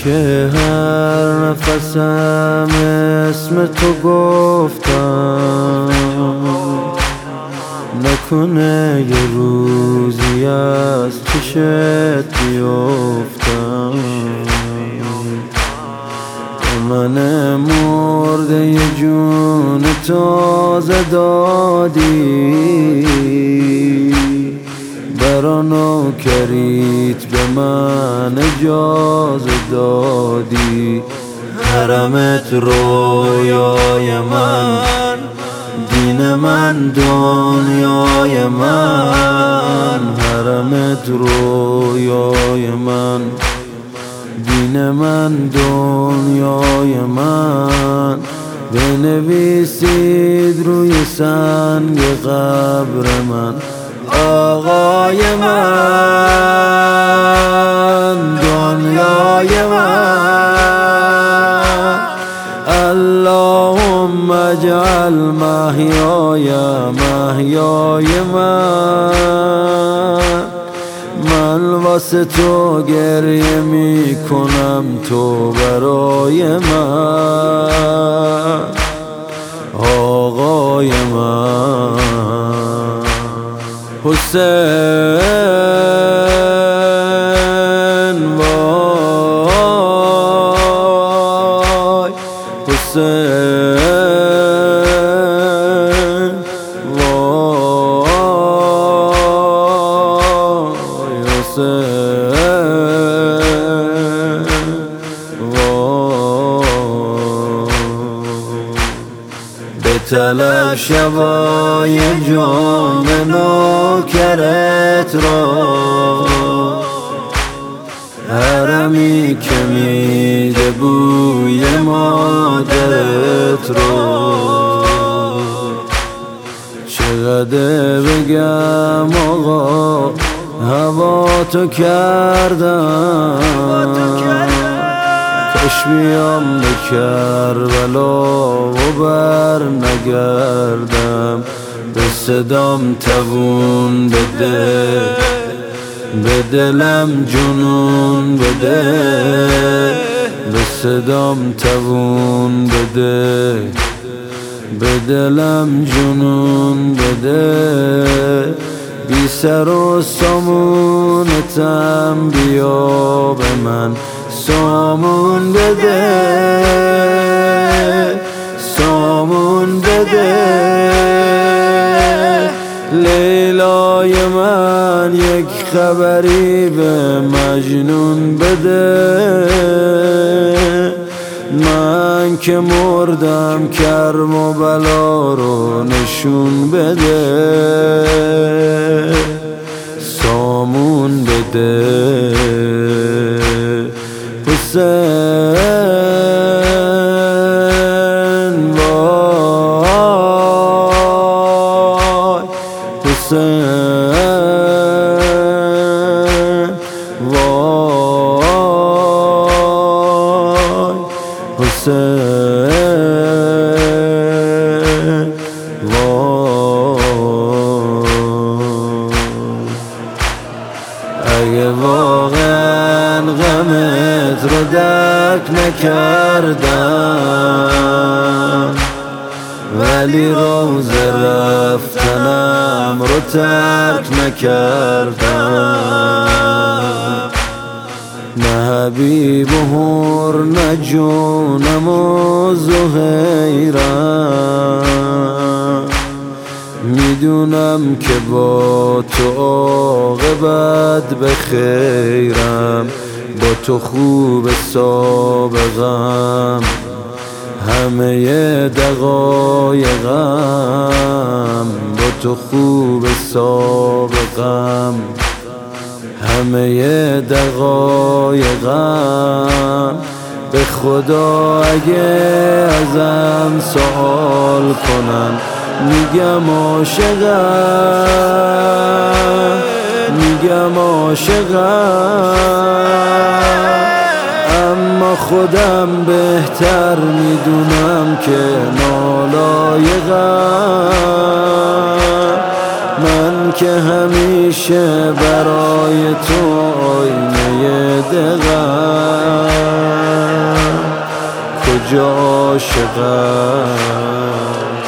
که هر نفسم اسم تو گفتم، نکنه یه روزی از چشت بیفتم. من مرده یه جون تازه دادی، برا نوکریت به من اجازه دادی. حرمت رویای من، دین من دنیای من. حرمت رویای من، دین من دنیای من. بنویسید روی سنگ قبر من آقای من، دنیای من. اللهم اجعل محیای محیای من. من واسه تو گریه می کنم، تو برای من آقای من. حسین وای حسین وای حسین وای. بطلب شبای جان نوکرت را، حرمی که میده بوی مادرت را. چقدر بگم آقا هوا تو کردم، کاش بیام به کربلا و بر نگردم. به صدام توون بده، به دلم جنون بده. به صدام توون بده، به دلم جنون بده. بی سر و سامونتم بیا به من سامون بده، سامون بده. لیلای من یک خبری به مجنون بده. من که مردم کرم و بلا رو نشون بده، سامون بده. حسین وای حسین وای حسین وای. اگه واقعا غمت رو درک نکردم، ولی روز رفتنم رو ترک نکردم. نه حبیب و هر نه جونم و زهیرم. میدونم که با تو عاقبت بخیرم، با تو خوب سابقم. همه دقایقم با تو خوب سابقم. همه دقایقم. به خدا اگه ازم سوال کنن میگم عاشقم، میگم عاشقم. اما خودم بهتر میدونم که نالایقم. من که همیشه برای تو آینه دقم. کجا عاشقم.